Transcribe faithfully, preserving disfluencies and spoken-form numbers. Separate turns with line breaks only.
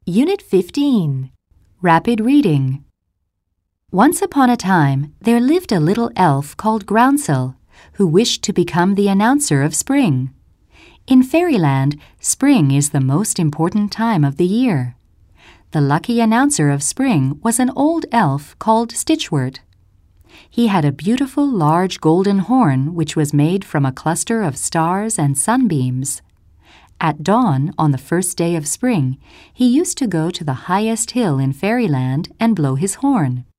Unit fifteen. Rapid Reading. Once upon a time, there lived a little elf called Groundsel, who wished to become the announcer of spring. In Fairyland, spring is the most important time of the year. The lucky announcer of spring was an old elf called Stitchwort. He had a beautiful large golden horn which was made from a cluster of stars and sunbeams. At dawn, on the first day of spring, he used to go to the highest hill in Fairyland and blow his horn.